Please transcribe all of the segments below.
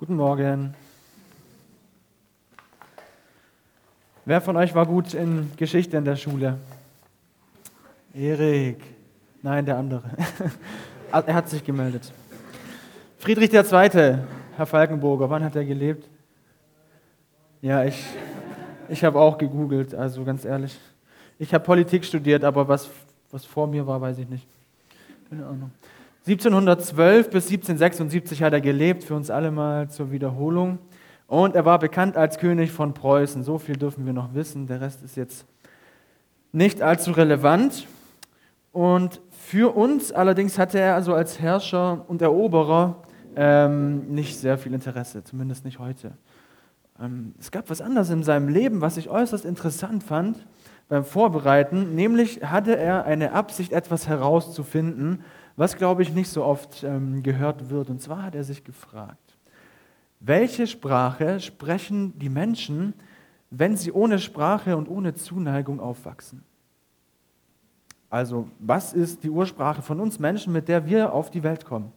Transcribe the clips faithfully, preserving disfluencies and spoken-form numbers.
Guten Morgen. Wer von euch war gut in Geschichte in der Schule? Erik. Nein, der andere. Er hat sich gemeldet. Friedrich der Zweite, Herr Falkenburger, wann hat er gelebt? Ja, ich, ich habe auch gegoogelt, also ganz ehrlich. Ich habe Politik studiert, aber was, was vor mir war, weiß ich nicht. Keine Ahnung. siebzehnhundertzwölf bis siebzehnhundertsechsundsiebzig hat er gelebt, für uns alle mal zur Wiederholung. Und er war bekannt als König von Preußen. So viel dürfen wir noch wissen, der Rest ist jetzt nicht allzu relevant. Und für uns allerdings hatte er also als Herrscher und Eroberer ähm, nicht sehr viel Interesse, zumindest nicht heute. Ähm, es gab was anderes in seinem Leben, was ich äußerst interessant fand beim Vorbereiten, nämlich hatte er eine Absicht, etwas herauszufinden, was, glaube ich, nicht so oft ähm, gehört wird. Und zwar hat er sich gefragt, welche Sprache sprechen die Menschen, wenn sie ohne Sprache und ohne Zuneigung aufwachsen? Also, was ist die Ursprache von uns Menschen, mit der wir auf die Welt kommen?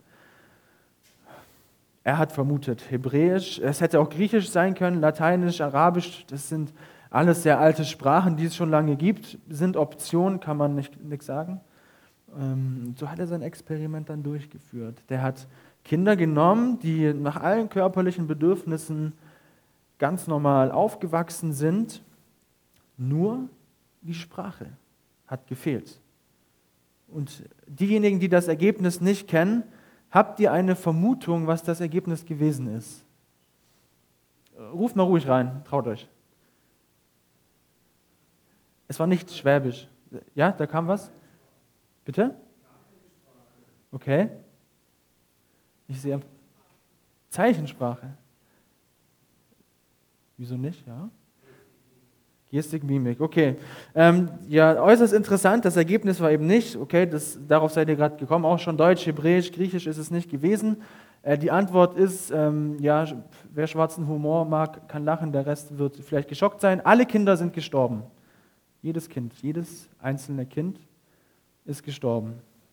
Er hat vermutet Hebräisch, es hätte auch Griechisch sein können, Lateinisch, Arabisch, das sind alles sehr alte Sprachen, die es schon lange gibt, sind Optionen, kann man nicht, nichts sagen. So hat er sein Experiment dann durchgeführt. Der hat Kinder genommen, die nach allen körperlichen Bedürfnissen ganz normal aufgewachsen sind, nur die Sprache hat gefehlt. Und diejenigen, die das Ergebnis nicht kennen, habt ihr eine Vermutung, was das Ergebnis gewesen ist? Ruft mal ruhig rein, traut euch. Es war nicht Schwäbisch. Ja, da kam was? Bitte? Okay. Ich sehe Zeichensprache. Wieso nicht? Ja. Gestik, Mimik. Okay. Ähm, ja, äußerst interessant. Das Ergebnis war eben nicht. Okay, das, darauf seid ihr gerade gekommen. Auch schon Deutsch, Hebräisch, Griechisch ist es nicht gewesen. Äh, die Antwort ist, ähm, ja, wer schwarzen Humor mag, kann lachen. Der Rest wird vielleicht geschockt sein. Alle Kinder sind gestorben. Jedes Kind, jedes einzelne Kind ist gestorben.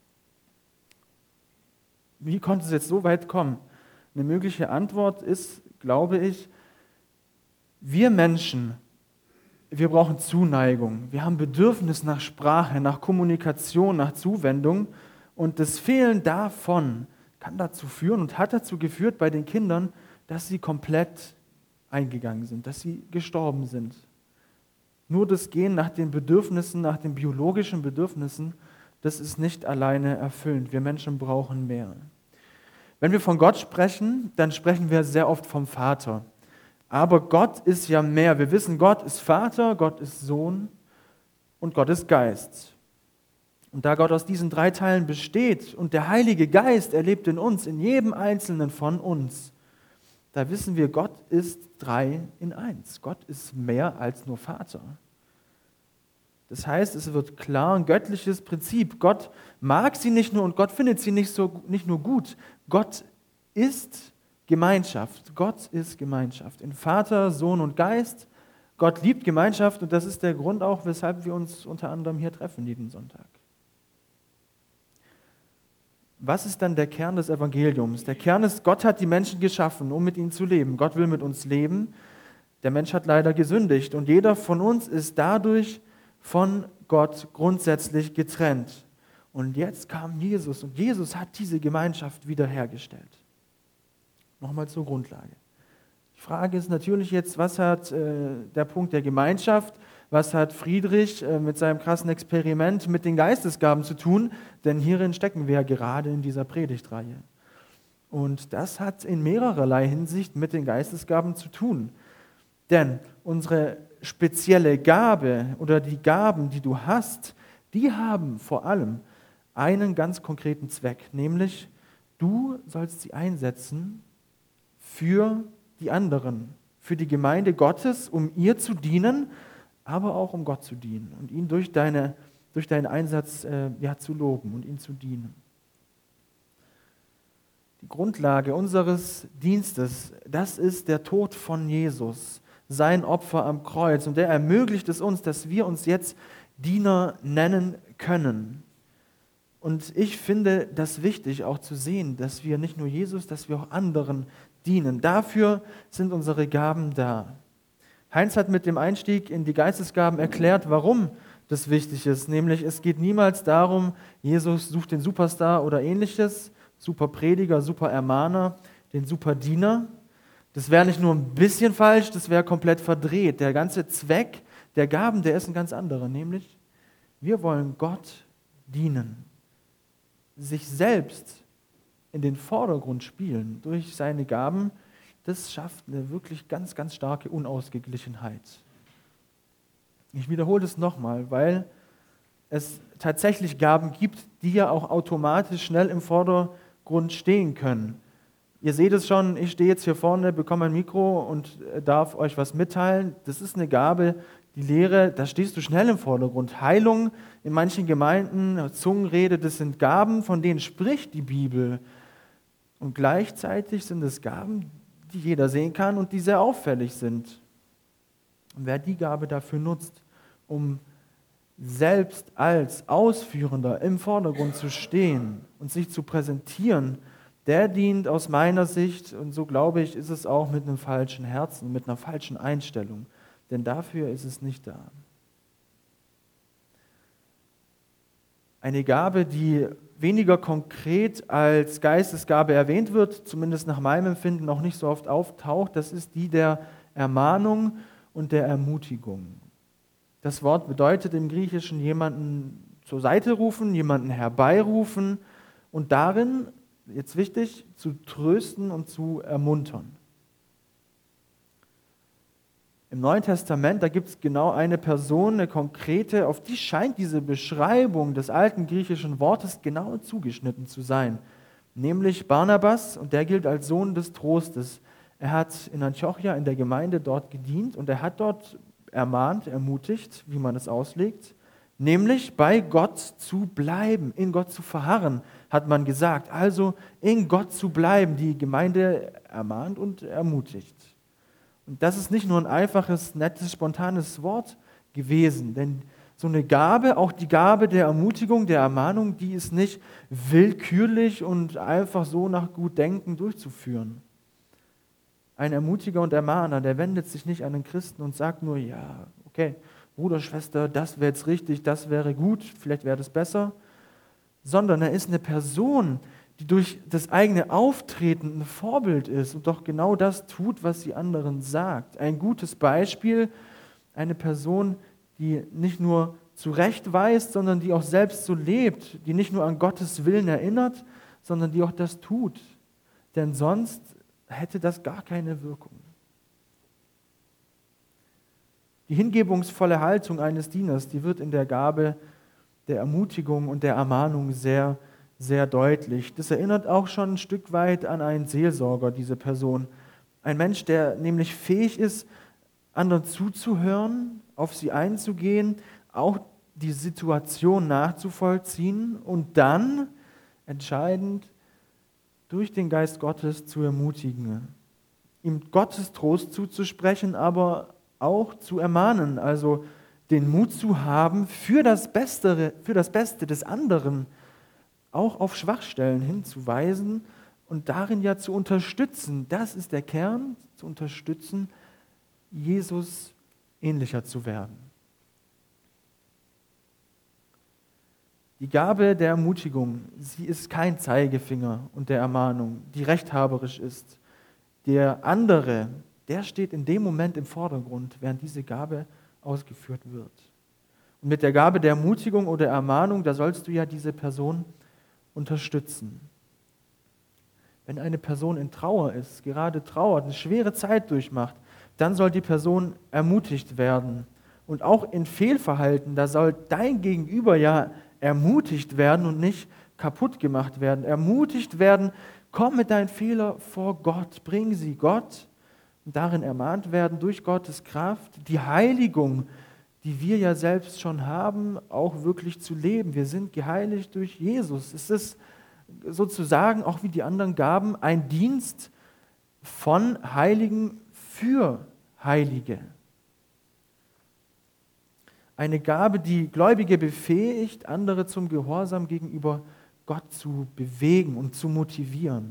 Wie konnte es jetzt so weit kommen? Eine mögliche Antwort ist, glaube ich, wir Menschen, wir brauchen Zuneigung. Wir haben Bedürfnis nach Sprache, nach Kommunikation, nach Zuwendung. Und das Fehlen davon kann dazu führen und hat dazu geführt bei den Kindern, dass sie komplett eingegangen sind, dass sie gestorben sind. Nur das Gehen nach den Bedürfnissen, nach den biologischen Bedürfnissen, das ist nicht alleine erfüllend. Wir Menschen brauchen mehr. Wenn wir von Gott sprechen, dann sprechen wir sehr oft vom Vater. Aber Gott ist ja mehr. Wir wissen, Gott ist Vater, Gott ist Sohn und Gott ist Geist. Und da Gott aus diesen drei Teilen besteht und der Heilige Geist erlebt in uns, in jedem Einzelnen von uns, da wissen wir, Gott ist drei in eins. Gott ist mehr als nur Vater. Das heißt, es wird klar, ein göttliches Prinzip. Gott mag sie nicht nur und Gott findet sie nicht, so, nicht nur gut. Gott ist Gemeinschaft. Gott ist Gemeinschaft. In Vater, Sohn und Geist. Gott liebt Gemeinschaft und das ist der Grund auch, weshalb wir uns unter anderem hier treffen jeden Sonntag. Was ist dann der Kern des Evangeliums? Der Kern ist, Gott hat die Menschen geschaffen, um mit ihnen zu leben. Gott will mit uns leben. Der Mensch hat leider gesündigt und jeder von uns ist dadurch von Gott grundsätzlich getrennt. Und jetzt kam Jesus und Jesus hat diese Gemeinschaft wiederhergestellt. Nochmal zur Grundlage. Die Frage ist natürlich jetzt, was hat äh, der Punkt der Gemeinschaft, was hat Friedrich äh, mit seinem krassen Experiment mit den Geistesgaben zu tun? Denn hierin stecken wir ja gerade in dieser Predigtreihe. Und das hat in mehrererlei Hinsicht mit den Geistesgaben zu tun. Denn unsere spezielle Gabe oder die Gaben, die du hast, die haben vor allem einen ganz konkreten Zweck, nämlich du sollst sie einsetzen für die anderen, für die Gemeinde Gottes, um ihr zu dienen, aber auch um Gott zu dienen und ihn durch, deine, durch deinen Einsatz äh, ja, zu loben und ihm zu dienen. Die Grundlage unseres Dienstes, das ist der Tod von Jesus, sein Opfer am Kreuz. Und der ermöglicht es uns, dass wir uns jetzt Diener nennen können. Und ich finde das wichtig, auch zu sehen, dass wir nicht nur Jesus, dass wir auch anderen dienen. Dafür sind unsere Gaben da. Heinz hat mit dem Einstieg in die Geistesgaben erklärt, warum das wichtig ist. Nämlich, es geht niemals darum, Jesus sucht den Superstar oder ähnliches, super Prediger, super Ermahner, den super Diener. Das wäre nicht nur ein bisschen falsch, das wäre komplett verdreht. Der ganze Zweck der Gaben, der ist ein ganz anderer. Nämlich, wir wollen Gott dienen, sich selbst in den Vordergrund spielen durch seine Gaben. Das schafft eine wirklich ganz, ganz starke Unausgeglichenheit. Ich wiederhole es nochmal, weil es tatsächlich Gaben gibt, die ja auch automatisch schnell im Vordergrund stehen können. Ihr seht es schon, ich stehe jetzt hier vorne, bekomme ein Mikro und darf euch was mitteilen. Das ist eine Gabe, die Lehre, da stehst du schnell im Vordergrund. Heilung in manchen Gemeinden, Zungenrede, das sind Gaben, von denen spricht die Bibel. Und gleichzeitig sind es Gaben, die jeder sehen kann und die sehr auffällig sind. Und wer die Gabe dafür nutzt, um selbst als Ausführender im Vordergrund zu stehen und sich zu präsentieren, der dient aus meiner Sicht, und so glaube ich, ist es auch mit einem falschen Herzen, mit einer falschen Einstellung. Denn dafür ist es nicht da. Eine Gabe, die weniger konkret als Geistesgabe erwähnt wird, zumindest nach meinem Empfinden auch nicht so oft auftaucht, das ist die der Ermahnung und der Ermutigung. Das Wort bedeutet im Griechischen jemanden zur Seite rufen, jemanden herbeirufen und darin, jetzt wichtig, zu trösten und zu ermuntern. Im Neuen Testament, da gibt es genau eine Person, eine konkrete, auf die scheint diese Beschreibung des alten griechischen Wortes genau zugeschnitten zu sein. Nämlich Barnabas, und der gilt als Sohn des Trostes. Er hat in Antiochia in der Gemeinde dort gedient und er hat dort ermahnt, ermutigt, wie man es auslegt, nämlich bei Gott zu bleiben, in Gott zu verharren, hat man gesagt. Also in Gott zu bleiben, die Gemeinde ermahnt und ermutigt. Und das ist nicht nur ein einfaches, nettes, spontanes Wort gewesen, denn so eine Gabe, auch die Gabe der Ermutigung, der Ermahnung, die ist nicht willkürlich und einfach so nach Gutdenken durchzuführen. Ein Ermutiger und Ermahner, der wendet sich nicht an den Christen und sagt nur, ja, okay, Bruder, Schwester, das wäre jetzt richtig, das wäre gut, vielleicht wäre das besser, sondern er ist eine Person, die durch das eigene Auftreten ein Vorbild ist und doch genau das tut, was sie anderen sagt. Ein gutes Beispiel, eine Person, die nicht nur zurechtweist, sondern die auch selbst so lebt, die nicht nur an Gottes Willen erinnert, sondern die auch das tut. Denn sonst hätte das gar keine Wirkung. Die hingebungsvolle Haltung eines Dieners, die wird in der Gabe der Ermutigung und der Ermahnung sehr sehr deutlich. Das erinnert auch schon ein Stück weit an einen Seelsorger, diese Person. Ein Mensch, der nämlich fähig ist, anderen zuzuhören, auf sie einzugehen, auch die Situation nachzuvollziehen und dann entscheidend durch den Geist Gottes zu ermutigen, ihm Gottes Trost zuzusprechen, aber auch zu ermahnen, also den Mut zu haben, für das Beste, für das Beste des anderen auch auf Schwachstellen hinzuweisen und darin ja zu unterstützen. Das ist der Kern, zu unterstützen, Jesus ähnlicher zu werden. Die Gabe der Ermutigung, sie ist kein Zeigefinger und der Ermahnung, die rechthaberisch ist. Der andere, der steht in dem Moment im Vordergrund, während diese Gabe ausgeführt wird. Und mit der Gabe der Ermutigung oder Ermahnung, da sollst du ja diese Person unterstützen. Wenn eine Person in Trauer ist, gerade trauert, eine schwere Zeit durchmacht, dann soll die Person ermutigt werden. Und auch in Fehlverhalten, da soll dein Gegenüber ja ermutigt werden und nicht kaputt gemacht werden. Ermutigt werden, komm mit deinen Fehlern vor Gott, bring sie Gott und darin ermahnt werden durch Gottes Kraft, die Heiligung, die wir ja selbst schon haben, auch wirklich zu leben. Wir sind geheiligt durch Jesus. Es ist sozusagen, auch wie die anderen Gaben, ein Dienst von Heiligen für Heilige. Eine Gabe, die Gläubige befähigt, andere zum Gehorsam gegenüber Gott zu bewegen und zu motivieren.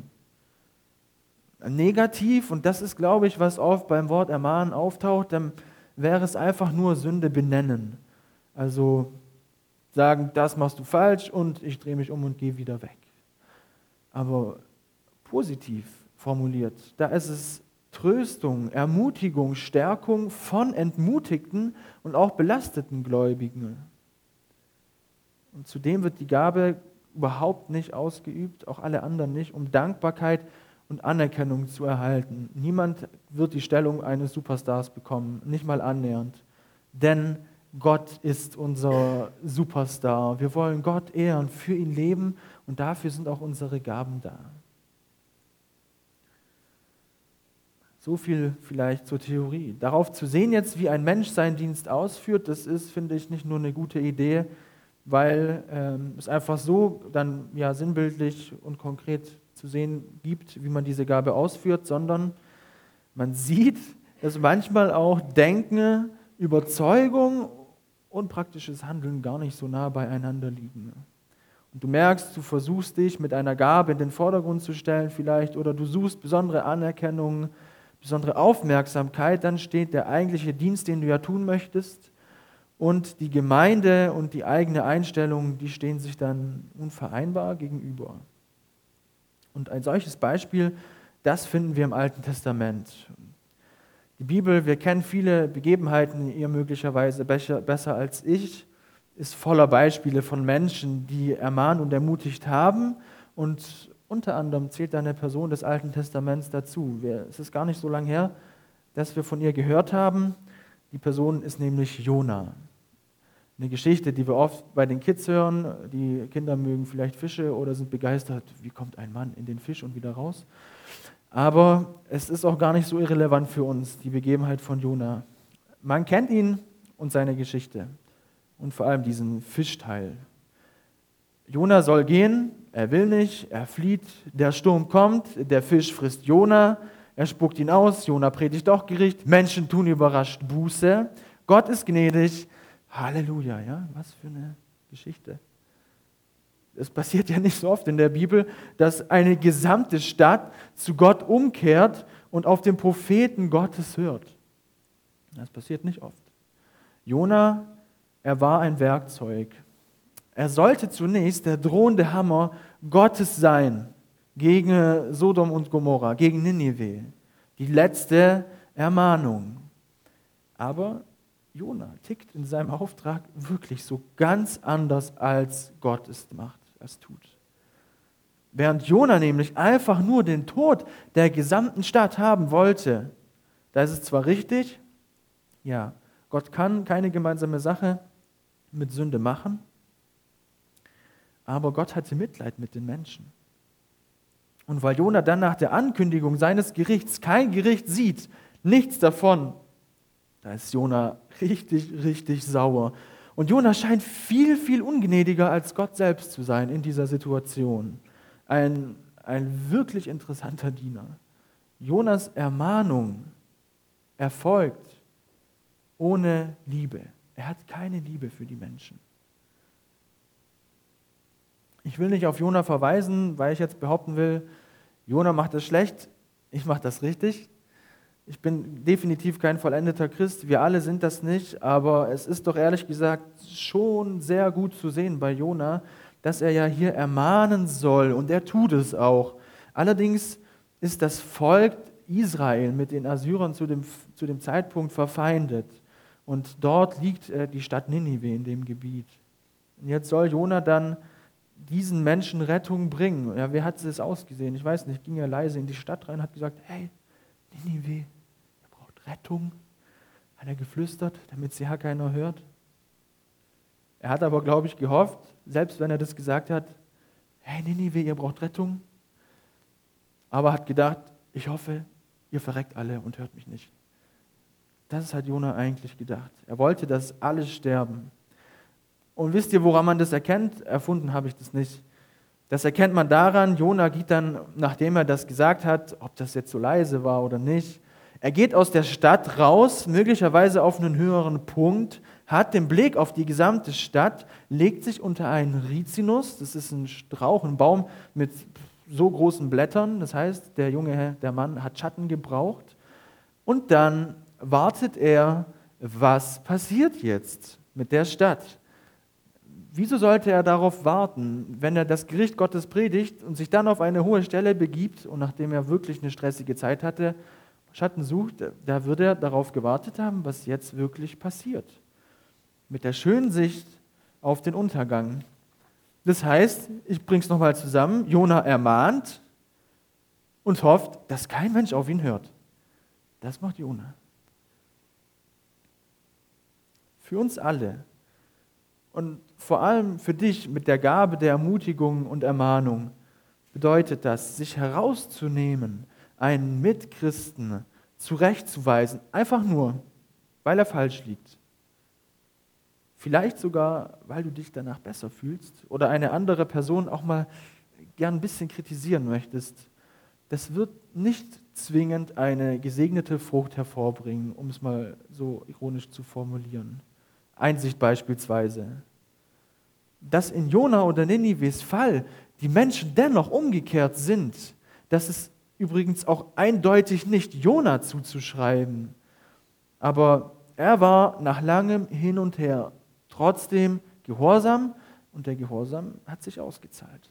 Negativ, und das ist, glaube ich, was oft beim Wort ermahnen auftaucht, dann wäre es einfach nur Sünde benennen. Also sagen, das machst du falsch und ich drehe mich um und gehe wieder weg. Aber positiv formuliert, da ist es Tröstung, Ermutigung, Stärkung von entmutigten und auch belasteten Gläubigen. Und zudem wird die Gabe überhaupt nicht ausgeübt, auch alle anderen nicht, um Dankbarkeit und Anerkennung zu erhalten. Niemand wird die Stellung eines Superstars bekommen, nicht mal annähernd. Denn Gott ist unser Superstar. Wir wollen Gott ehren, für ihn leben und dafür sind auch unsere Gaben da. So viel vielleicht zur Theorie. Darauf zu sehen jetzt, wie ein Mensch seinen Dienst ausführt, das ist, finde ich, nicht nur eine gute Idee, weil ähm, es einfach so dann ja sinnbildlich und konkret zu sehen gibt, wie man diese Gabe ausführt, sondern man sieht, dass manchmal auch Denken, Überzeugung und praktisches Handeln gar nicht so nah beieinander liegen. Und du merkst, du versuchst dich mit einer Gabe in den Vordergrund zu stellen vielleicht oder du suchst besondere Anerkennung, besondere Aufmerksamkeit, dann steht der eigentliche Dienst, den du ja tun möchtest, und die Gemeinde und die eigene Einstellung, die stehen sich dann unvereinbar gegenüber. Und ein solches Beispiel, das finden wir im Alten Testament. Die Bibel, wir kennen viele Begebenheiten, ihr möglicherweise besser als ich, ist voller Beispiele von Menschen, die ermahnt und ermutigt haben. Und unter anderem zählt eine Person des Alten Testaments dazu. Es ist gar nicht so lange her, dass wir von ihr gehört haben. Die Person ist nämlich Jona. Eine Geschichte, die wir oft bei den Kids hören. Die Kinder mögen vielleicht Fische oder sind begeistert, wie kommt ein Mann in den Fisch und wieder raus. Aber es ist auch gar nicht so irrelevant für uns, die Begebenheit von Jona. Man kennt ihn und seine Geschichte und vor allem diesen Fischteil. Jona soll gehen, er will nicht, er flieht, der Sturm kommt, der Fisch frisst Jona, er spuckt ihn aus, Jona predigt doch Gericht, Menschen tun überrascht Buße, Gott ist gnädig, Halleluja, ja, was für eine Geschichte. Es passiert ja nicht so oft in der Bibel, dass eine gesamte Stadt zu Gott umkehrt und auf den Propheten Gottes hört. Das passiert nicht oft. Jona, er war ein Werkzeug. Er sollte zunächst der drohende Hammer Gottes sein gegen Sodom und Gomorra, gegen Ninive. Die letzte Ermahnung. Aber Jona tickt in seinem Auftrag wirklich so ganz anders, als Gott es macht, es tut. Während Jona nämlich einfach nur den Tod der gesamten Stadt haben wollte, da ist es zwar richtig, ja, Gott kann keine gemeinsame Sache mit Sünde machen, aber Gott hatte Mitleid mit den Menschen. Und weil Jona dann nach der Ankündigung seines Gerichts kein Gericht sieht, nichts davon, da ist Jona richtig, richtig sauer. Und Jona scheint viel, viel ungnädiger als Gott selbst zu sein in dieser Situation. Ein, ein wirklich interessanter Diener. Jonas Ermahnung erfolgt ohne Liebe. Er hat keine Liebe für die Menschen. Ich will nicht auf Jona verweisen, weil ich jetzt behaupten will, Jona macht das schlecht, ich mache das richtig. Ich bin definitiv kein vollendeter Christ, wir alle sind das nicht, aber es ist doch ehrlich gesagt schon sehr gut zu sehen bei Jona, dass er ja hier ermahnen soll und er tut es auch. Allerdings ist das Volk Israel mit den Assyrern zu dem, zu dem Zeitpunkt verfeindet und dort liegt äh, die Stadt Ninive in dem Gebiet. Und jetzt soll Jona dann diesen Menschen Rettung bringen. Ja, wer hat es ausgesehen? Ich weiß nicht, ging er leise in die Stadt rein und hat gesagt, hey, Ninive, ihr braucht Rettung. Hat er geflüstert, damit es ja keiner hört. Er hat aber, glaube ich, gehofft, selbst wenn er das gesagt hat, hey Ninive, ihr braucht Rettung. Aber hat gedacht, ich hoffe, ihr verreckt alle und hört mich nicht. Das hat Jona eigentlich gedacht. Er wollte, dass alle sterben. Und wisst ihr, woran man das erkennt? Erfunden habe ich das nicht. Das erkennt man daran, Jona geht dann, nachdem er das gesagt hat, ob das jetzt so leise war oder nicht, er geht aus der Stadt raus, möglicherweise auf einen höheren Punkt, hat den Blick auf die gesamte Stadt, legt sich unter einen Rizinus, das ist ein Strauch, ein Baum mit so großen Blättern, das heißt, der junge, der Mann hat Schatten gebraucht, und dann wartet er, was passiert jetzt mit der Stadt? Wieso sollte er darauf warten, wenn er das Gericht Gottes predigt und sich dann auf eine hohe Stelle begibt und nachdem er wirklich eine stressige Zeit hatte, Schatten sucht, da würde er darauf gewartet haben, was jetzt wirklich passiert. Mit der schönen Sicht auf den Untergang. Das heißt, ich bringe es nochmal zusammen, Jona ermahnt und hofft, dass kein Mensch auf ihn hört. Das macht Jona. Für uns alle und vor allem für dich mit der Gabe der Ermutigung und Ermahnung bedeutet das, sich herauszunehmen, einen Mitchristen zurechtzuweisen, einfach nur, weil er falsch liegt. Vielleicht sogar, weil du dich danach besser fühlst oder eine andere Person auch mal gern ein bisschen kritisieren möchtest. Das wird nicht zwingend eine gesegnete Frucht hervorbringen, um es mal so ironisch zu formulieren. Einsicht beispielsweise. Dass in Jona oder Ninives Fall die Menschen dennoch umgekehrt sind, das ist übrigens auch eindeutig nicht Jona zuzuschreiben. Aber er war nach langem Hin und Her trotzdem gehorsam und der Gehorsam hat sich ausgezahlt.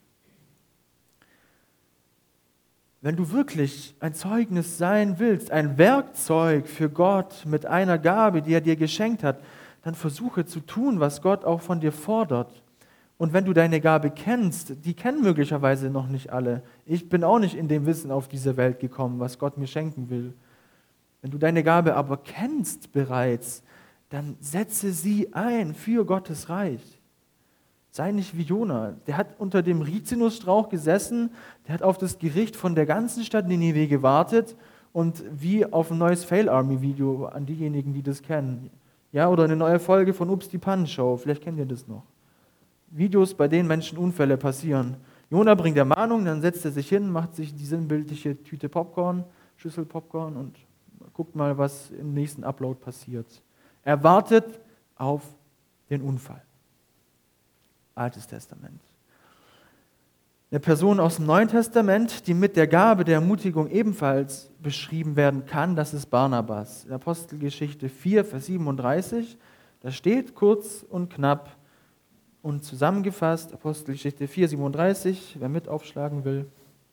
Wenn du wirklich ein Zeugnis sein willst, ein Werkzeug für Gott mit einer Gabe, die er dir geschenkt hat, dann versuche zu tun, was Gott auch von dir fordert. Und wenn du deine Gabe kennst, die kennen möglicherweise noch nicht alle. Ich bin auch nicht in dem Wissen auf diese Welt gekommen, was Gott mir schenken will. Wenn du deine Gabe aber kennst bereits, dann setze sie ein für Gottes Reich. Sei nicht wie Jona. Der hat unter dem Rizinusstrauch gesessen, der hat auf das Gericht von der ganzen Stadt Ninive gewartet und wie auf ein neues Fail-Army-Video an diejenigen, die das kennen. Ja, oder eine neue Folge von Ups, die Pannenshow, vielleicht kennt ihr das noch. Videos, bei denen Menschen Unfälle passieren. Jona bringt Ermahnung, dann setzt er sich hin, macht sich die sinnbildliche Tüte Popcorn, Schüssel Popcorn und guckt mal, was im nächsten Upload passiert. Er wartet auf den Unfall. Altes Testament. Eine Person aus dem Neuen Testament, die mit der Gabe der Ermutigung ebenfalls beschrieben werden kann, das ist Barnabas. In Apostelgeschichte vier, Vers siebenunddreißig, da steht kurz und knapp und zusammengefasst, Apostelgeschichte vier, siebenunddreißig, wer mit aufschlagen will.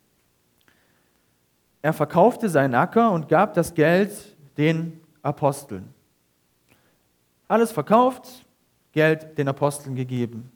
Er verkaufte seinen Acker und gab das Geld den Aposteln. Alles verkauft, Geld den Aposteln gegeben.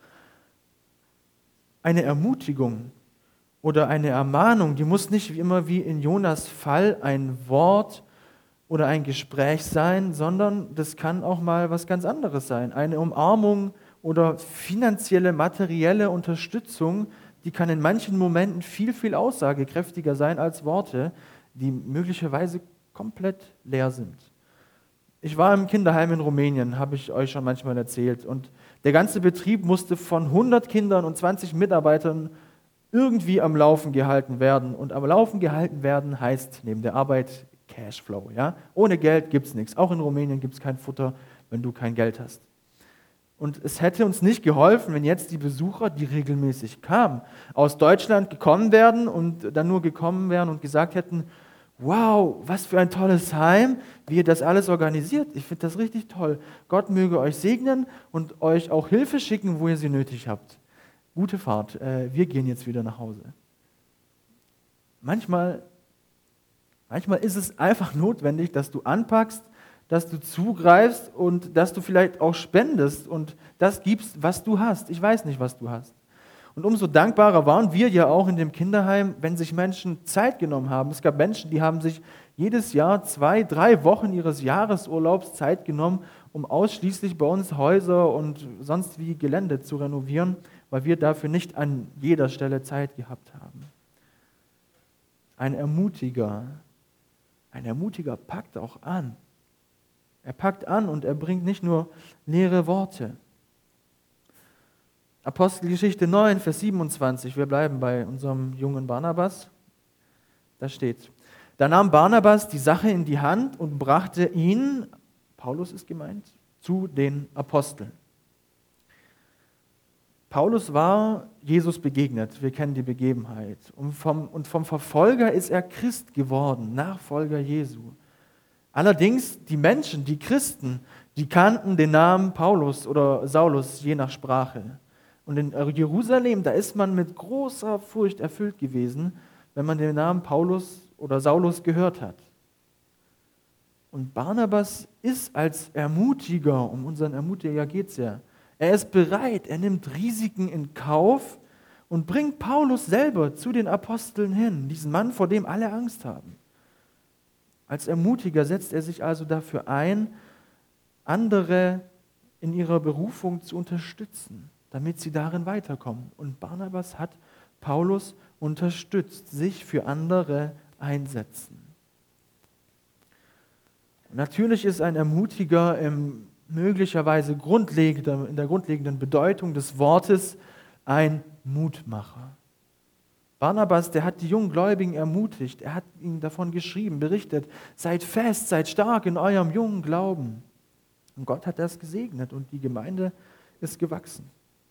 Eine Ermutigung oder eine Ermahnung, die muss nicht wie immer wie in Jonas Fall ein Wort oder ein Gespräch sein, sondern das kann auch mal was ganz anderes sein. Eine Umarmung oder finanzielle, materielle Unterstützung, die kann in manchen Momenten viel, viel aussagekräftiger sein als Worte, die möglicherweise komplett leer sind. Ich war im Kinderheim in Rumänien, habe ich euch schon manchmal erzählt. Und der ganze Betrieb musste von hundert Kindern und zwanzig Mitarbeitern irgendwie am Laufen gehalten werden. Und am Laufen gehalten werden heißt neben der Arbeit Cashflow. Ja? Ohne Geld gibt es nichts. Auch in Rumänien gibt es kein Futter, wenn du kein Geld hast. Und es hätte uns nicht geholfen, wenn jetzt die Besucher, die regelmäßig kamen, aus Deutschland gekommen wären und dann nur gekommen wären und gesagt hätten, wow, was für ein tolles Heim, wie ihr das alles organisiert. Ich finde das richtig toll. Gott möge euch segnen und euch auch Hilfe schicken, wo ihr sie nötig habt. Gute Fahrt, wir gehen jetzt wieder nach Hause. Manchmal, manchmal ist es einfach notwendig, dass du anpackst, dass du zugreifst und dass du vielleicht auch spendest und das gibst, was du hast. Ich weiß nicht, was du hast. Und umso dankbarer waren wir ja auch in dem Kinderheim, wenn sich Menschen Zeit genommen haben. Es gab Menschen, die haben sich jedes Jahr zwei, drei Wochen ihres Jahresurlaubs Zeit genommen, um ausschließlich bei uns Häuser und sonst wie Gelände zu renovieren, weil wir dafür nicht an jeder Stelle Zeit gehabt haben. Ein Ermutiger, ein Ermutiger packt auch an. Er packt an und er bringt nicht nur leere Worte. Apostelgeschichte neun, Vers siebenundzwanzig, wir bleiben bei unserem jungen Barnabas. Da steht, da nahm Barnabas die Sache in die Hand und brachte ihn, Paulus ist gemeint, zu den Aposteln. Paulus war Jesus begegnet, wir kennen die Begebenheit. Und vom, und vom Verfolger ist er Christ geworden, Nachfolger Jesu. Allerdings die Menschen, die Christen, die kannten den Namen Paulus oder Saulus, je nach Sprache. Und in Jerusalem, da ist man mit großer Furcht erfüllt gewesen, wenn man den Namen Paulus oder Saulus gehört hat. Und Barnabas ist als Ermutiger, um unseren Ermutiger geht es ja, er ist bereit, er nimmt Risiken in Kauf und bringt Paulus selber zu den Aposteln hin, diesen Mann, vor dem alle Angst haben. Als Ermutiger setzt er sich also dafür ein, andere in ihrer Berufung zu unterstützen, damit sie darin weiterkommen. Und Barnabas hat Paulus unterstützt, sich für andere einsetzen. Und natürlich ist ein Ermutiger im möglicherweise grundlegender, in der grundlegenden Bedeutung des Wortes ein Mutmacher. Barnabas, der hat die jungen Gläubigen ermutigt, er hat ihnen davon geschrieben, berichtet, seid fest, seid stark in eurem jungen Glauben. Und Gott hat das gesegnet und die Gemeinde ist gewachsen.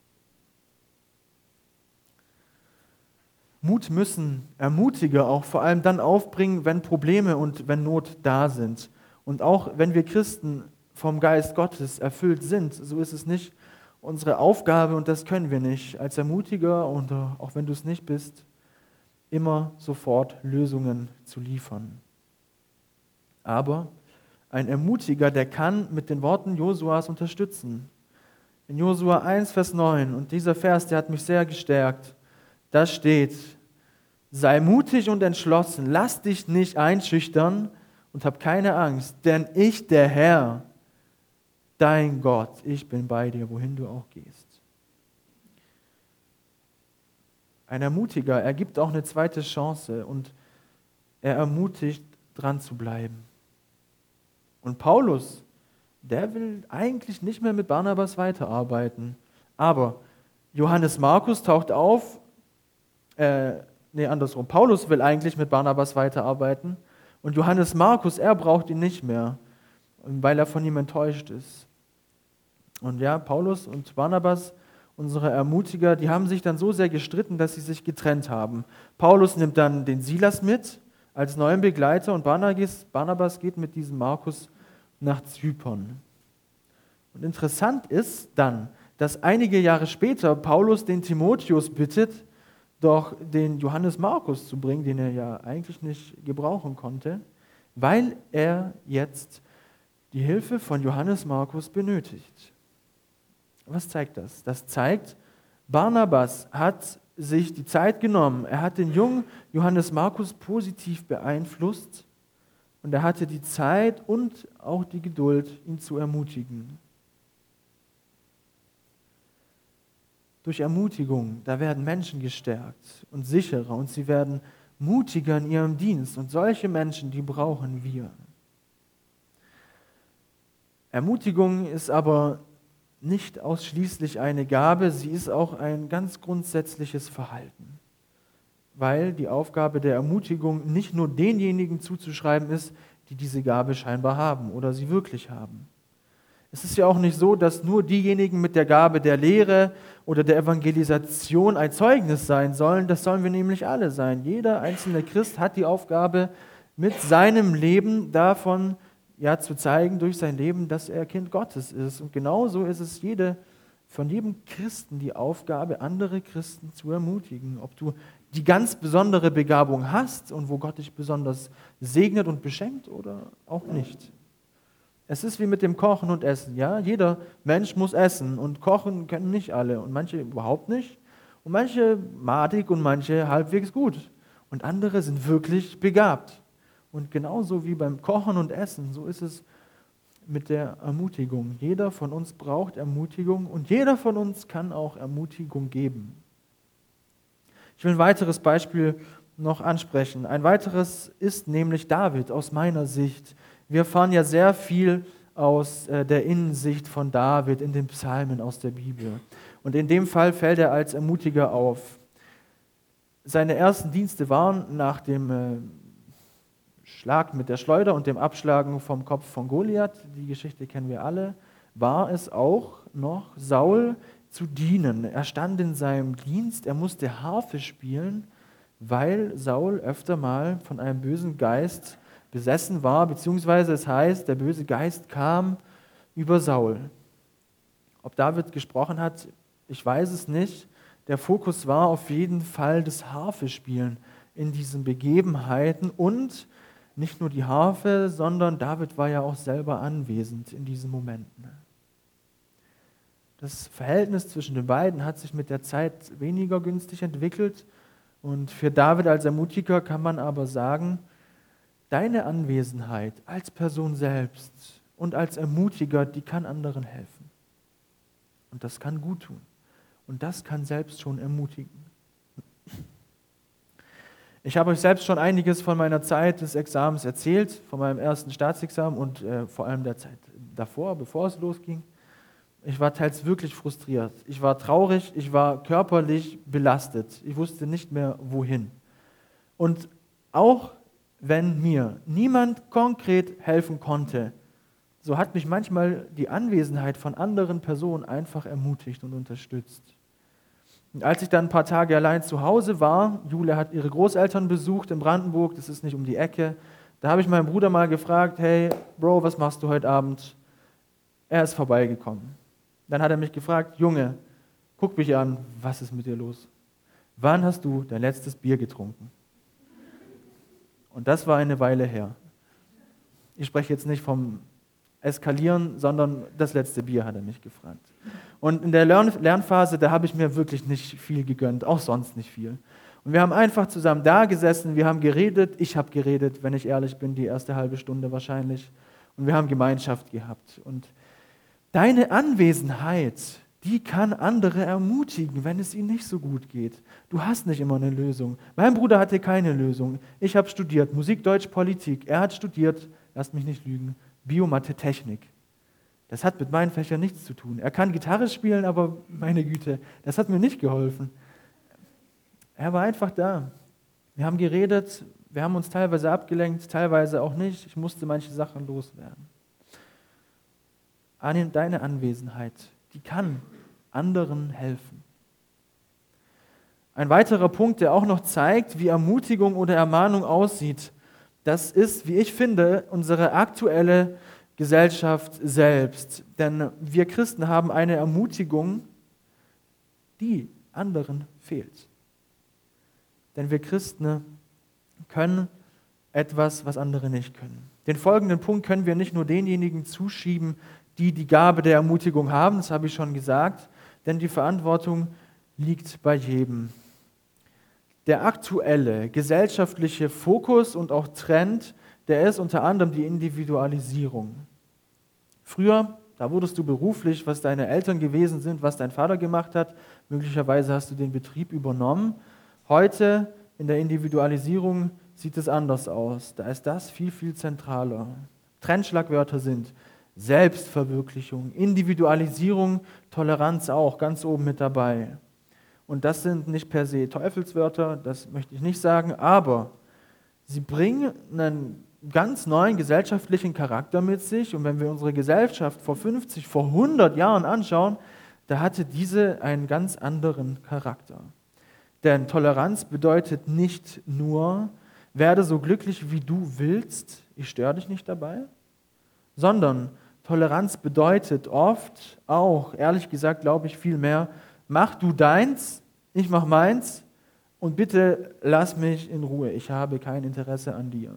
Mut müssen Ermutiger auch vor allem dann aufbringen, wenn Probleme und wenn Not da sind. Und auch wenn wir Christen vom Geist Gottes erfüllt sind, so ist es nicht unsere Aufgabe und das können wir nicht als Ermutiger und auch wenn du es nicht bist, immer sofort Lösungen zu liefern. Aber ein Ermutiger, der kann mit den Worten Josuas unterstützen. In Josua eins, Vers neun, und dieser Vers, der hat mich sehr gestärkt, da steht, sei mutig und entschlossen, lass dich nicht einschüchtern und hab keine Angst, denn ich, der Herr, dein Gott, ich bin bei dir, wohin du auch gehst. Ein Ermutiger, er gibt auch eine zweite Chance und er ermutigt, dran zu bleiben. Und Paulus, der will eigentlich nicht mehr mit Barnabas weiterarbeiten. Aber Johannes Markus taucht auf, äh, nee, andersrum, Paulus will eigentlich mit Barnabas weiterarbeiten und Johannes Markus, er braucht ihn nicht mehr, weil er von ihm enttäuscht ist. Und ja, Paulus und Barnabas, unsere Ermutiger, die haben sich dann so sehr gestritten, dass sie sich getrennt haben. Paulus nimmt dann den Silas mit als neuen Begleiter und Barnabas geht mit diesem Markus nach Zypern. Und interessant ist dann, dass einige Jahre später Paulus den Timotheus bittet, doch den Johannes Markus zu bringen, den er ja eigentlich nicht gebrauchen konnte, weil er jetzt die Hilfe von Johannes Markus benötigt. Was zeigt das? Das zeigt, Barnabas hat sich die Zeit genommen. Er hat den jungen Johannes Markus positiv beeinflusst und er hatte die Zeit und auch die Geduld, ihn zu ermutigen. Durch Ermutigung, da werden Menschen gestärkt und sicherer und sie werden mutiger in ihrem Dienst. Und solche Menschen, die brauchen wir. Ermutigung ist aber nicht ausschließlich eine Gabe, sie ist auch ein ganz grundsätzliches Verhalten. Weil die Aufgabe der Ermutigung nicht nur denjenigen zuzuschreiben ist, die diese Gabe scheinbar haben oder sie wirklich haben. Es ist ja auch nicht so, dass nur diejenigen mit der Gabe der Lehre oder der Evangelisation ein Zeugnis sein sollen. Das sollen wir nämlich alle sein. Jeder einzelne Christ hat die Aufgabe, mit seinem Leben davon ja, zu zeigen, durch sein Leben, dass er Kind Gottes ist. Und genauso ist es jede, von jedem Christen die Aufgabe, andere Christen zu ermutigen. Ob du die ganz besondere Begabung hast und wo Gott dich besonders segnet und beschenkt oder auch nicht. Es ist wie mit dem Kochen und Essen. Ja? Jeder Mensch muss essen und kochen können nicht alle und manche überhaupt nicht und manche madig und manche halbwegs gut und andere sind wirklich begabt. Und genauso wie beim Kochen und Essen, so ist es mit der Ermutigung. Jeder von uns braucht Ermutigung und jeder von uns kann auch Ermutigung geben. Ich will ein weiteres Beispiel noch ansprechen. Ein weiteres ist nämlich David aus meiner Sicht. Wir erfahren ja sehr viel aus der Innensicht von David in den Psalmen aus der Bibel. Und in dem Fall fällt er als Ermutiger auf. Seine ersten Dienste waren nach dem Schlag mit der Schleuder und dem Abschlagen vom Kopf von Goliath. Die Geschichte kennen wir alle. war es auch noch, Saul zu dienen. Er stand in seinem Dienst, er musste Harfe spielen, weil Saul öfter mal von einem bösen Geist besessen war, beziehungsweise es heißt, der böse Geist kam über Saul. Ob David gesprochen hat, ich weiß es nicht. Der Fokus war auf jeden Fall das Harfespielen in diesen Begebenheiten und nicht nur die Harfe, sondern David war ja auch selber anwesend in diesen Momenten. Das Verhältnis zwischen den beiden hat sich mit der Zeit weniger günstig entwickelt und für David als Ermutiger kann man aber sagen, deine Anwesenheit als Person selbst und als Ermutiger, die kann anderen helfen. Und das kann gut tun. Und das kann selbst schon ermutigen. Ich habe euch selbst schon einiges von meiner Zeit des Examens erzählt, von meinem ersten Staatsexamen und äh, vor allem der Zeit davor, bevor es losging. Ich war teils wirklich frustriert. Ich war traurig, ich war körperlich belastet. Ich wusste nicht mehr, wohin. Und auch wenn mir niemand konkret helfen konnte, so hat mich manchmal die Anwesenheit von anderen Personen einfach ermutigt und unterstützt. Und als ich dann ein paar Tage allein zu Hause war, Jule hat ihre Großeltern besucht in Brandenburg, das ist nicht um die Ecke, da habe ich meinen Bruder mal gefragt, hey Bro, was machst du heute Abend? Er ist vorbeigekommen. Dann hat er mich gefragt, Junge, guck mich an, was ist mit dir los? Wann hast du dein letztes Bier getrunken? Und das war eine Weile her. Ich spreche jetzt nicht vom Eskalieren, sondern das letzte Bier hat er mich gefragt. Und in der Lern- Lernphase, da habe ich mir wirklich nicht viel gegönnt, auch sonst nicht viel. Und wir haben einfach zusammen da gesessen, wir haben geredet, ich habe geredet, wenn ich ehrlich bin, die erste halbe Stunde wahrscheinlich. Und wir haben Gemeinschaft gehabt. Und deine Anwesenheit, die kann andere ermutigen, wenn es ihnen nicht so gut geht. Du hast nicht immer eine Lösung. Mein Bruder hatte keine Lösung. Ich habe studiert, Musik, Deutsch, Politik. Er hat studiert, lasst mich nicht lügen, Bio, Mathe, Technik. Das hat mit meinen Fächern nichts zu tun. Er kann Gitarre spielen, aber meine Güte, das hat mir nicht geholfen. Er war einfach da. Wir haben geredet, wir haben uns teilweise abgelenkt, teilweise auch nicht. Ich musste manche Sachen loswerden. Deine Anwesenheit, die kann anderen helfen. Ein weiterer Punkt, der auch noch zeigt, wie Ermutigung oder Ermahnung aussieht, das ist, wie ich finde, unsere aktuelle Gesellschaft selbst. Denn wir Christen haben eine Ermutigung, die anderen fehlt. Denn wir Christen können etwas, was andere nicht können. Den folgenden Punkt können wir nicht nur denjenigen zuschieben, die die Gabe der Ermutigung haben, das habe ich schon gesagt, denn die Verantwortung liegt bei jedem. Der aktuelle gesellschaftliche Fokus und auch Trend, der ist unter anderem die Individualisierung. Früher, da wurdest du beruflich, was deine Eltern gewesen sind, was dein Vater gemacht hat, möglicherweise hast du den Betrieb übernommen. Heute in der Individualisierung sieht es anders aus. Da ist das viel, viel zentraler. Trendschlagwörter sind Selbstverwirklichung, Individualisierung, Toleranz auch ganz oben mit dabei. Und das sind nicht per se Teufelswörter, das möchte ich nicht sagen, aber sie bringen einen ganz neuen gesellschaftlichen Charakter mit sich. Und wenn wir unsere Gesellschaft vor fünfzig, vor hundert Jahren anschauen, da hatte diese einen ganz anderen Charakter. Denn Toleranz bedeutet nicht nur, werde so glücklich, wie du willst, ich störe dich nicht dabei, sondern Toleranz bedeutet oft auch, ehrlich gesagt glaube ich viel mehr, mach du deins, ich mach meins und bitte lass mich in Ruhe, ich habe kein Interesse an dir.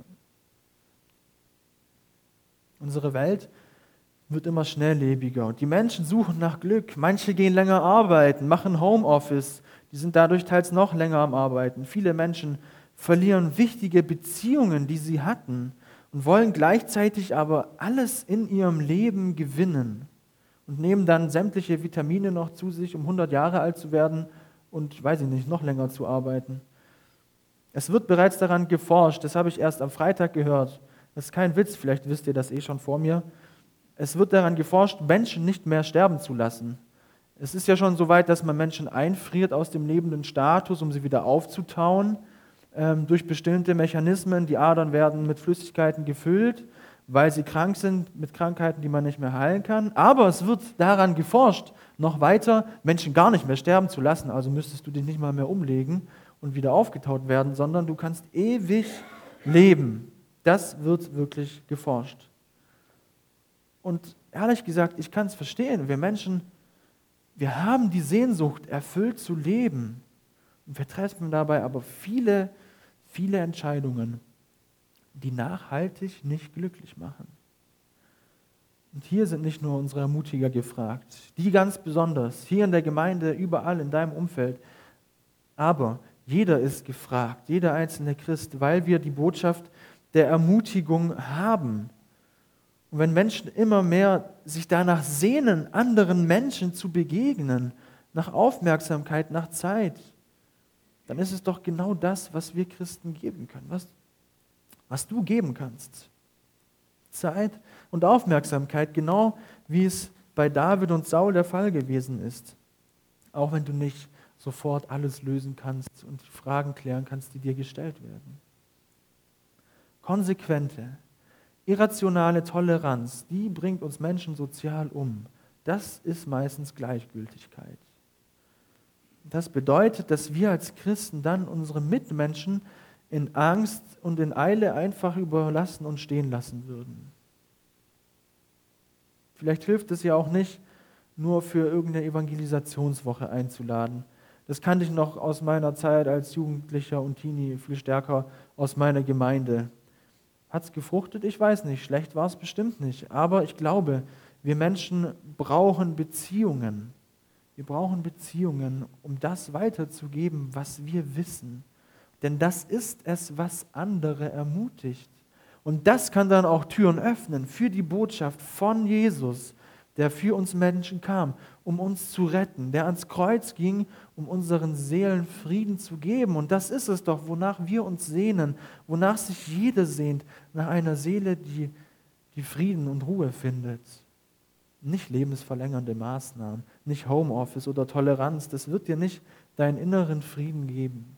Unsere Welt wird immer schnelllebiger und die Menschen suchen nach Glück. Manche gehen länger arbeiten, machen Homeoffice, die sind dadurch teils noch länger am Arbeiten. Viele Menschen verlieren wichtige Beziehungen, die sie hatten und wollen gleichzeitig aber alles in ihrem Leben gewinnen und nehmen dann sämtliche Vitamine noch zu sich, um hundert Jahre alt zu werden und, weiß ich nicht, noch länger zu arbeiten. Es wird bereits daran geforscht, das habe ich erst am Freitag gehört, das ist kein Witz, vielleicht wisst ihr das eh schon vor mir. Es wird daran geforscht, Menschen nicht mehr sterben zu lassen. Es ist ja schon so weit, dass man Menschen einfriert aus dem lebenden Status, um sie wieder aufzutauen, ähm, durch bestimmte Mechanismen. Die Adern werden mit Flüssigkeiten gefüllt. weil sie krank sind mit Krankheiten, die man nicht mehr heilen kann. Aber es wird daran geforscht, noch weiter Menschen gar nicht mehr sterben zu lassen. Also müsstest du dich nicht mal mehr umlegen und wieder aufgetaut werden, sondern du kannst ewig leben. Das wird wirklich geforscht. Und ehrlich gesagt, ich kann es verstehen. Wir Menschen, wir haben die Sehnsucht, erfüllt zu leben. Und wir treffen dabei aber viele, viele Entscheidungen, die nachhaltig nicht glücklich machen. Und hier sind nicht nur unsere Ermutiger gefragt, die ganz besonders, hier in der Gemeinde, überall in deinem Umfeld, aber jeder ist gefragt, jeder einzelne Christ, weil wir die Botschaft der Ermutigung haben. Und wenn Menschen immer mehr sich danach sehnen, anderen Menschen zu begegnen, nach Aufmerksamkeit, nach Zeit, dann ist es doch genau das, was wir Christen geben können, was, was du geben kannst. Zeit und Aufmerksamkeit, genau wie es bei David und Saul der Fall gewesen ist. Auch wenn du nicht sofort alles lösen kannst und die Fragen klären kannst, die dir gestellt werden. Konsequente, irrationale Toleranz, die bringt uns Menschen sozial um. Das ist meistens Gleichgültigkeit. Das bedeutet, dass wir als Christen dann unsere Mitmenschen in Angst und in Eile einfach überlassen und stehen lassen würden. Vielleicht hilft es ja auch nicht, nur für irgendeine Evangelisationswoche einzuladen. Das kannte ich noch aus meiner Zeit als Jugendlicher und Teenie viel stärker aus meiner Gemeinde. Hat es gefruchtet? Ich weiß nicht. Schlecht war es bestimmt nicht. Aber ich glaube, wir Menschen brauchen Beziehungen. Wir brauchen Beziehungen, um das weiterzugeben, was wir wissen. Denn das ist es, was andere ermutigt. Und das kann dann auch Türen öffnen für die Botschaft von Jesus, der für uns Menschen kam, um uns zu retten, der ans Kreuz ging, um unseren Seelen Frieden zu geben. Und das ist es doch, wonach wir uns sehnen, wonach sich jeder sehnt, nach einer Seele, die, die Frieden und Ruhe findet. Nicht lebensverlängernde Maßnahmen, nicht Homeoffice oder Toleranz, das wird dir nicht deinen inneren Frieden geben.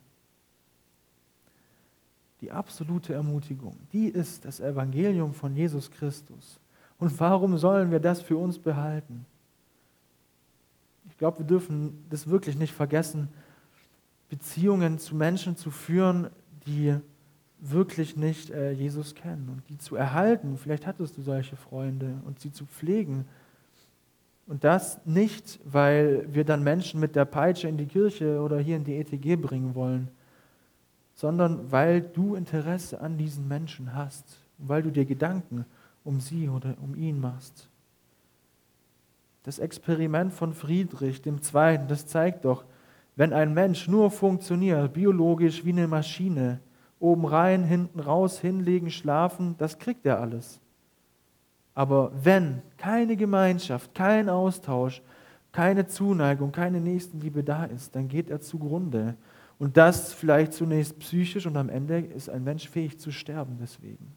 Die absolute Ermutigung, die ist das Evangelium von Jesus Christus. Und warum sollen wir das für uns behalten? Ich glaube, wir dürfen das wirklich nicht vergessen, Beziehungen zu Menschen zu führen, die wirklich nicht äh, Jesus kennen und die zu erhalten. Vielleicht hattest du solche Freunde und sie zu pflegen. Und das nicht, weil wir dann Menschen mit der Peitsche in die Kirche oder hier in die E T G bringen wollen, sondern weil du Interesse an diesen Menschen hast und weil du dir Gedanken um sie oder um ihn machst. Das Experiment von Friedrich, dem Zweiten, das zeigt doch, wenn ein Mensch nur funktioniert, biologisch wie eine Maschine, oben rein, hinten raus, hinlegen, schlafen, das kriegt er alles. Aber wenn keine Gemeinschaft, kein Austausch, keine Zuneigung, keine Nächstenliebe da ist, dann geht er zugrunde. Und das vielleicht zunächst psychisch und am Ende ist ein Mensch fähig zu sterben deswegen.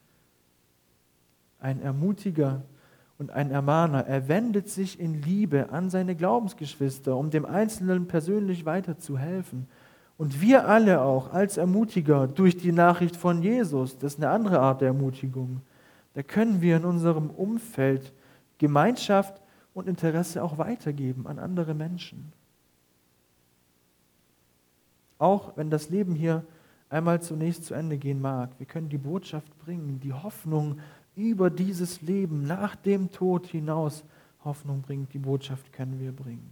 Ein Ermutiger und ein Ermahner, er wendet sich in Liebe an seine Glaubensgeschwister, um dem Einzelnen persönlich weiterzuhelfen. Und wir alle auch als Ermutiger durch die Nachricht von Jesus, das ist eine andere Art der Ermutigung, da können wir in unserem Umfeld Gemeinschaft und Interesse auch weitergeben an andere Menschen. Auch wenn das Leben hier einmal zunächst zu Ende gehen mag, wir können die Botschaft bringen, die Hoffnung über dieses Leben nach dem Tod hinaus Hoffnung bringt, die Botschaft können wir bringen.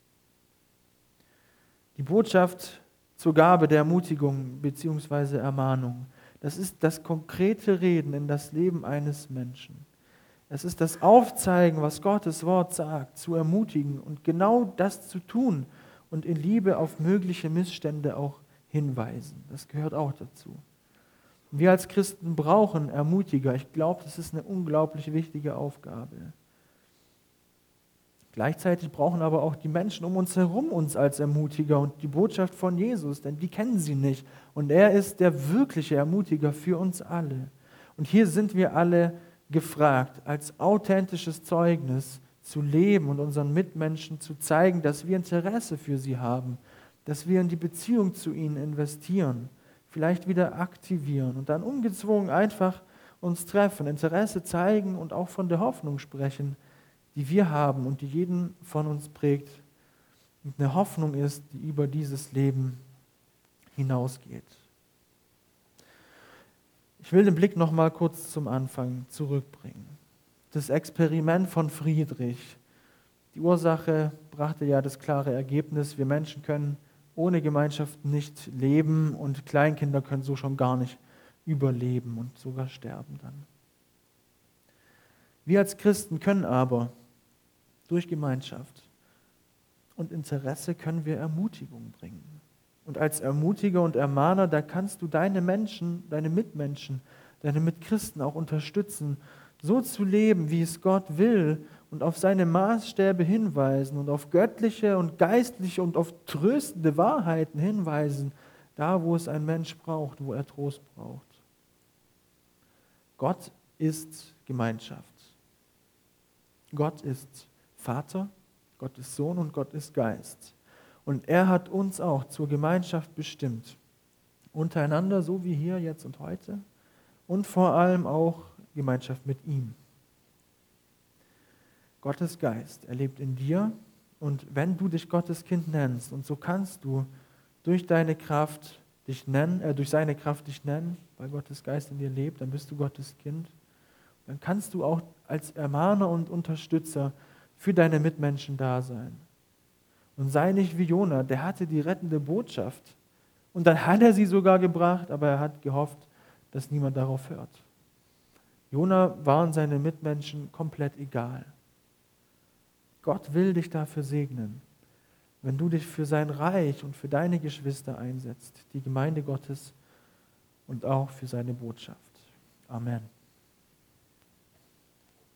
Die Botschaft zur Gabe der Ermutigung bzw. Ermahnung, das ist das konkrete Reden in das Leben eines Menschen. Es ist das Aufzeigen, was Gottes Wort sagt, zu ermutigen und genau das zu tun und in Liebe auf mögliche Missstände auch hinweisen. Das gehört auch dazu. Wir als Christen brauchen Ermutiger. Ich glaube, das ist eine unglaublich wichtige Aufgabe. Gleichzeitig brauchen aber auch die Menschen um uns herum uns als Ermutiger und die Botschaft von Jesus, denn die kennen sie nicht. Und er ist der wirkliche Ermutiger für uns alle. Und hier sind wir alle gefragt, als authentisches Zeugnis zu leben und unseren Mitmenschen zu zeigen, dass wir Interesse für sie haben, dass wir in die Beziehung zu ihnen investieren, vielleicht wieder aktivieren und dann ungezwungen einfach uns treffen, Interesse zeigen und auch von der Hoffnung sprechen, die wir haben und die jeden von uns prägt und eine Hoffnung ist, die über dieses Leben hinausgeht. Ich will den Blick noch mal kurz zum Anfang zurückbringen. Das Experiment von Friedrich. Die Ursache brachte ja das klare Ergebnis, wir Menschen können ohne Gemeinschaft nicht leben und Kleinkinder können so schon gar nicht überleben und sogar sterben dann. Wir als Christen können aber durch Gemeinschaft und Interesse können wir Ermutigung bringen. Und als Ermutiger und Ermahner, da kannst du deine Menschen, deine Mitmenschen, deine Mitchristen auch unterstützen, so zu leben, wie es Gott will und auf seine Maßstäbe hinweisen und auf göttliche und geistliche und auf tröstende Wahrheiten hinweisen, da wo es ein Mensch braucht, wo er Trost braucht. Gott ist Gemeinschaft. Gott ist Vater, Gott ist Sohn und Gott ist Geist. Und er hat uns auch zur Gemeinschaft bestimmt. Untereinander, so wie hier, jetzt und heute. Und vor allem auch Gemeinschaft mit ihm. Gottes Geist, er lebt in dir. Und wenn du dich Gottes Kind nennst, und so kannst du durch deine Kraft dich nennen, äh, durch seine Kraft dich nennen, weil Gottes Geist in dir lebt, dann bist du Gottes Kind. Dann kannst du auch als Ermahner und Unterstützer für deine Mitmenschen da sein. Und sei nicht wie Jona, der hatte die rettende Botschaft. Und dann hat er sie sogar gebracht, aber er hat gehofft, dass niemand darauf hört. Jona waren seine Mitmenschen komplett egal. Gott will dich dafür segnen, wenn du dich für sein Reich und für deine Geschwister einsetzt, die Gemeinde Gottes und auch für seine Botschaft. Amen.